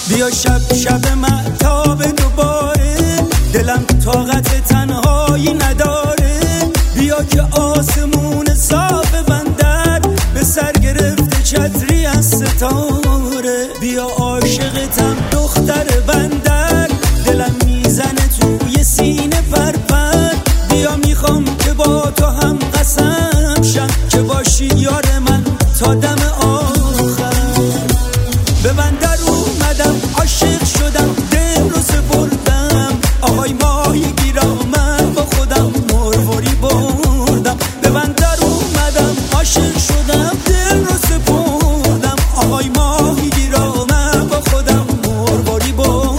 بیا شب شب مهتاب دوباره، دلم طاقت تنهایی نداره. بیا که آسمون صاف بندر به سر گرفته چتری از ستاره. بیا عاشقتم دختر بندر، دلم میزنه توی سینه پرپر. بیا میخوام که با تو هم قسم شم که باشی یار من تا دم آخر. به بندر اومدم عاشق شدم، دل رو سپردم آهای ماهی گیرامن با خودم مروری بردم. به بندر اومدم عاشق شدم، دل رو سپردم آهای ماهی گیرامن با خودم مروری بردم.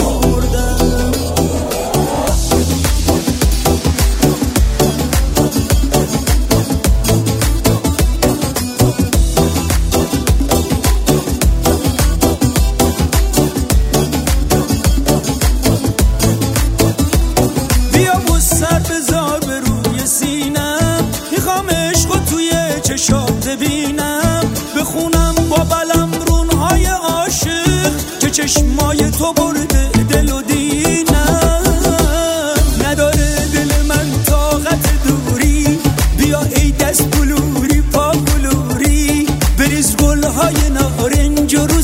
سر بذار به روی سینم، میخوام عشقو توی چشات ببینم. بخونم با بلم رونهای عاشق که چشمای تو برده دل و دینم. نداره دل من طاقت دوری، بیا ای دست بلوری پا بلوری. بریز گلهای نارنج و رو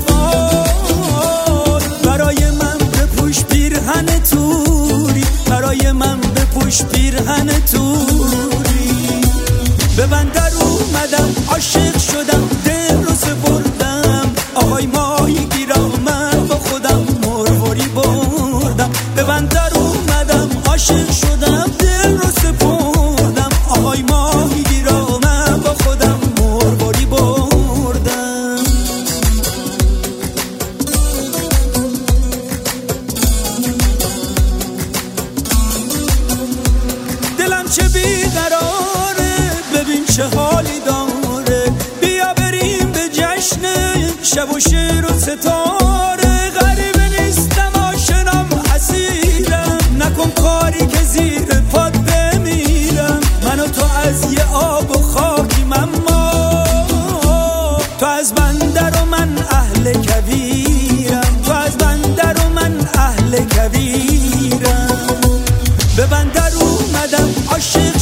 زلفات، برای من بپوش پیرهن توری، برای من بپوش پیرهن توری. به بندر اومدم عاشق شدم، دل رو سپردم آهای ماهی گیرامن با خودم مروری بردم. به بندر اومدم عاشق شدم، دل رو سپردم آهای ماهی گیرامن با خودم مروری بردم. دلم چه بیقراره، ببین چه حالی داره. بیا بریم به جشن شب و شعر و ستاره. غریبه نیستم آشنام اسیرم، نکن کاری که زیر پات بمیرم. من و تو از یه آب و خاکیم، اما تو از بندر و من اهل کویرم. تو از بندر و من اهل کویرم. به بندر اومدم عاشق